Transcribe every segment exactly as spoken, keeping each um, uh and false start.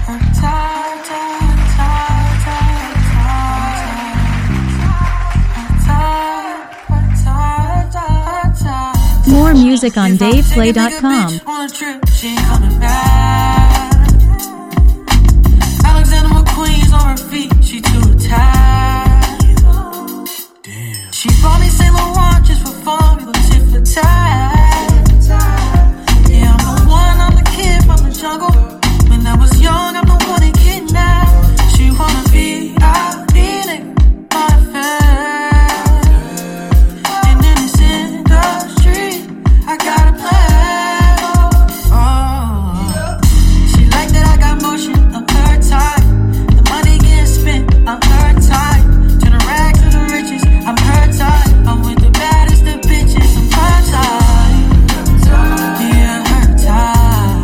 More music on Dave Play dot com. Alexander McQueen's on her feet, she too tired. Damn. She bought me Saint Laurent just for fun, we gon' tit for tat. Yeah, I'm the one, I'm the kid from the jungle. When I was young, I'm the one that kidnapped. She wanna be out eating my fat. And in this industry, I got a plan. Oh, she like that I got motion, I'm her type. The money getting spent, I'm her type. Turn the rags to the riches, I'm her type. I'm with the baddest of bitches, I'm her type. Yeah, her type.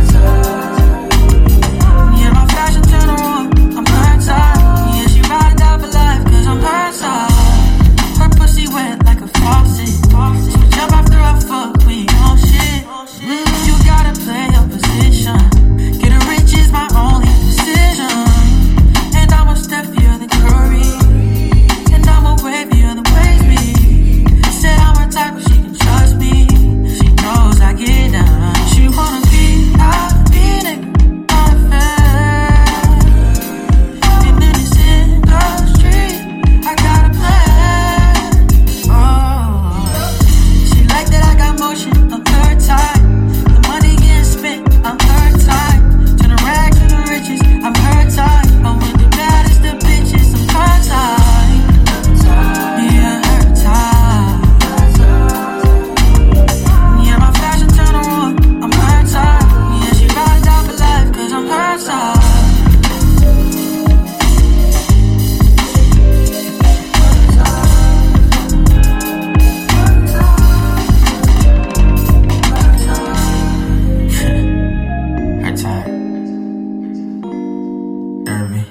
Yeah, my fashion turn her on, I'm her type. Yeah, she ride it out for life, cause I'm her type. Her pussy wet like a faucet. She jump after I fuck, we on shit. Mm, you gotta play your position. Getting rich is my only decision. And I'm a steppier than Curry. And I'm a wavier than Wavy. Said I'm her type, but she can trust me. She knows I get down. She wanna be out eating my fat. And in this industry, I got a plan. Oh, she like that I got motion, I'm her type. The money getting spent, I'm her type. Turn the rags to the riches, I'm her type. I'm with the baddest of bitches, I'm her type. Yeah, her type. Yeah, my fashion turn her on, I'm her type. Yeah, she ride it out for life, cause I'm her type. Her type. Hear me?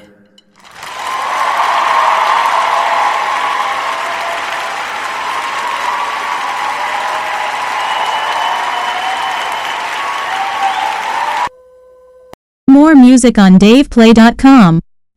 More music on Dave Play dot com.